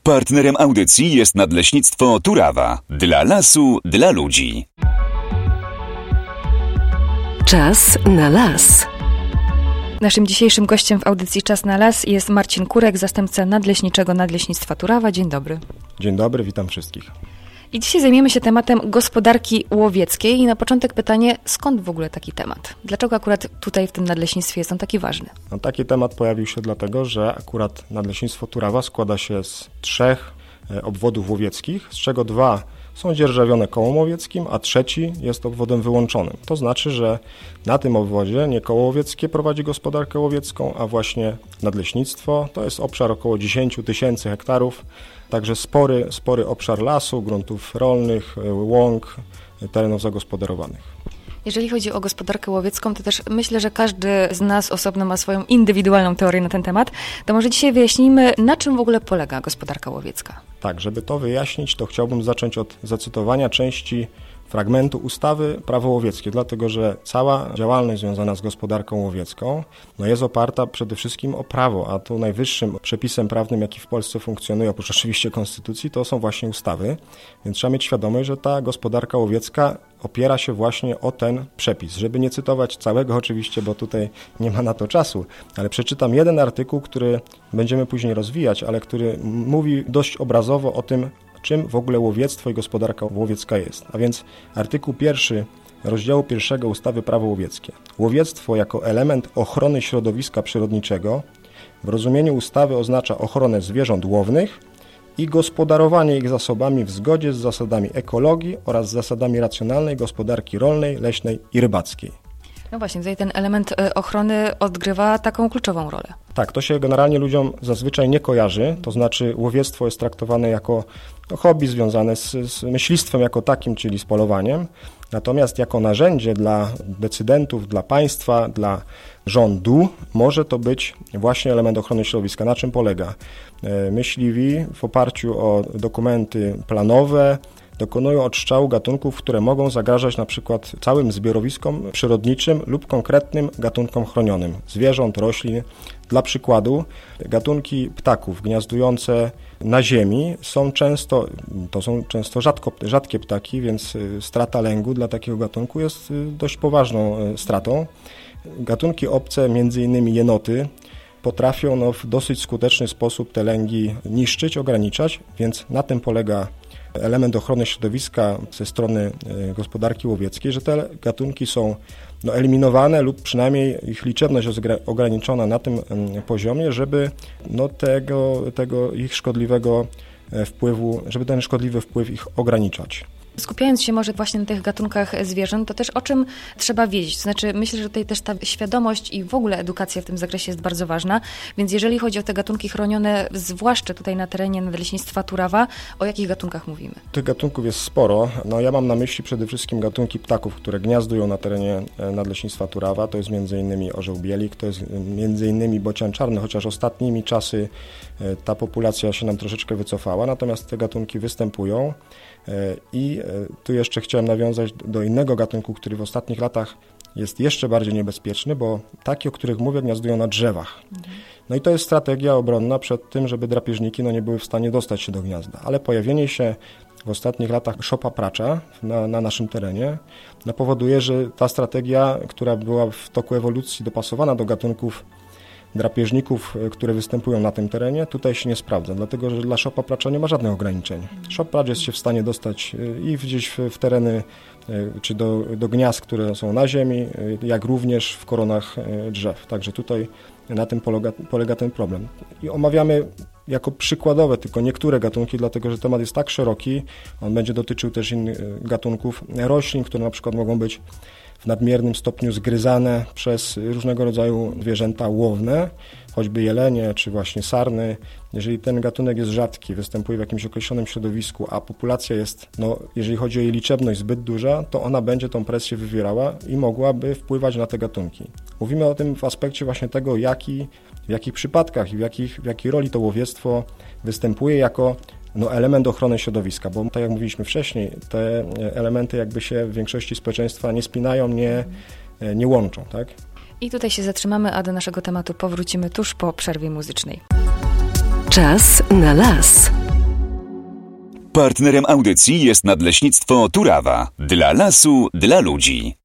Partnerem audycji jest Nadleśnictwo Turawa. Dla lasu, dla ludzi. Czas na las. Naszym dzisiejszym gościem w audycji Czas na las jest Marcin Kurek, zastępca nadleśniczego Nadleśnictwa Turawa. Dzień dobry. Dzień dobry, witam wszystkich. I dzisiaj zajmiemy się tematem gospodarki łowieckiej. I na początek pytanie, skąd w ogóle taki temat? Dlaczego akurat tutaj w tym nadleśnictwie jest on taki ważny? No, taki temat pojawił się dlatego, że akurat Nadleśnictwo Turawa składa się z 3 obwodów łowieckich, z czego 2 są dzierżawione kołem łowieckim, a 3 jest obwodem wyłączonym. To znaczy, że na tym obwodzie nie koło łowieckie prowadzi gospodarkę łowiecką, a właśnie nadleśnictwo. To jest obszar około 10 000 hektarów, także spory obszar lasu, gruntów rolnych, łąk, terenów zagospodarowanych. Jeżeli chodzi o gospodarkę łowiecką, to też myślę, że każdy z nas osobno ma swoją indywidualną teorię na ten temat. To może dzisiaj wyjaśnijmy, na czym w ogóle polega gospodarka łowiecka. Tak, żeby to wyjaśnić, to chciałbym zacząć od zacytowania części fragmentu ustawy Prawo łowieckie, dlatego że cała działalność związana z gospodarką łowiecką jest oparta przede wszystkim o prawo, a tu najwyższym przepisem prawnym, jaki w Polsce funkcjonuje, oprócz oczywiście konstytucji, to są właśnie ustawy, więc trzeba mieć świadomość, że ta gospodarka łowiecka opiera się właśnie o ten przepis. Żeby nie cytować całego oczywiście, bo tutaj nie ma na to czasu, ale przeczytam jeden artykuł, który będziemy później rozwijać, ale który mówi dość obrazowo o tym, czym w ogóle łowiectwo i gospodarka łowiecka jest. A więc artykuł 1 rozdziału 1 ustawy Prawo łowieckie. Łowiectwo jako element ochrony środowiska przyrodniczego w rozumieniu ustawy oznacza ochronę zwierząt łownych i gospodarowanie ich zasobami w zgodzie z zasadami ekologii oraz zasadami racjonalnej gospodarki rolnej, leśnej i rybackiej. No właśnie, tutaj ten element ochrony odgrywa taką kluczową rolę. Tak, to się generalnie ludziom zazwyczaj nie kojarzy, to znaczy łowiectwo jest traktowane jako hobby związane z myślistwem jako takim, czyli z polowaniem, natomiast jako narzędzie dla decydentów, dla państwa, dla rządu może to być właśnie element ochrony środowiska. Na czym polega? Myśliwi w oparciu o dokumenty planowe dokonują odstrzału gatunków, które mogą zagrażać na przykład całym zbiorowiskom przyrodniczym lub konkretnym gatunkom chronionym, zwierząt, roślin. Dla przykładu gatunki ptaków gniazdujące na ziemi są często rzadkie ptaki, więc strata lęgu dla takiego gatunku jest dość poważną stratą. Gatunki obce, między innymi jenoty, potrafią w dosyć skuteczny sposób te lęgi niszczyć, ograniczać, więc na tym polega element ochrony środowiska ze strony gospodarki łowieckiej, że te gatunki są eliminowane lub przynajmniej ich liczebność jest ograniczona na tym poziomie, żeby tego ich szkodliwego wpływu, żeby ten szkodliwy wpływ ich ograniczać. Skupiając się może właśnie na tych gatunkach zwierząt, to też o czym trzeba wiedzieć. To znaczy, myślę, że tutaj też ta świadomość i w ogóle edukacja w tym zakresie jest bardzo ważna. Więc jeżeli chodzi o te gatunki chronione, zwłaszcza tutaj na terenie Nadleśnictwa Turawa, o jakich gatunkach mówimy? Tych gatunków jest sporo. Ja mam na myśli przede wszystkim gatunki ptaków, które gniazdują na terenie Nadleśnictwa Turawa. To jest m.in. orzeł bielik, to jest m.in. bocian czarny, chociaż ostatnimi czasy ta populacja się nam troszeczkę wycofała, natomiast te gatunki występują. I tu jeszcze chciałem nawiązać do innego gatunku, który w ostatnich latach jest jeszcze bardziej niebezpieczny, bo takie, o których mówię, gniazdują na drzewach. I to jest strategia obronna przed tym, żeby drapieżniki nie były w stanie dostać się do gniazda. Ale pojawienie się w ostatnich latach szopa pracza na naszym terenie powoduje, że ta strategia, która była w toku ewolucji dopasowana do gatunków drapieżników, które występują na tym terenie, tutaj się nie sprawdza, dlatego że dla szopa pracza nie ma żadnych ograniczeń. Szop pracz jest się w stanie dostać i gdzieś w tereny, czy do gniazd, które są na ziemi, jak również w koronach drzew. Także tutaj na tym polega ten problem. I omawiamy jako przykładowe tylko niektóre gatunki, dlatego że temat jest tak szeroki, on będzie dotyczył też innych gatunków roślin, które na przykład mogą być w nadmiernym stopniu zgryzane przez różnego rodzaju zwierzęta łowne, choćby jelenie czy właśnie sarny. Jeżeli ten gatunek jest rzadki, występuje w jakimś określonym środowisku, a populacja jest, jeżeli chodzi o jej liczebność, zbyt duża, to ona będzie tą presję wywierała i mogłaby wpływać na te gatunki. Mówimy o tym w aspekcie właśnie tego, w jakich przypadkach i w jakiej roli to łowiectwo występuje jako element ochrony środowiska, bo tak jak mówiliśmy wcześniej, te elementy jakby się w większości społeczeństwa nie spinają, nie łączą, tak? I tutaj się zatrzymamy, a do naszego tematu powrócimy tuż po przerwie muzycznej. Czas na las. Partnerem audycji jest Nadleśnictwo Turawa. Dla lasu, dla ludzi.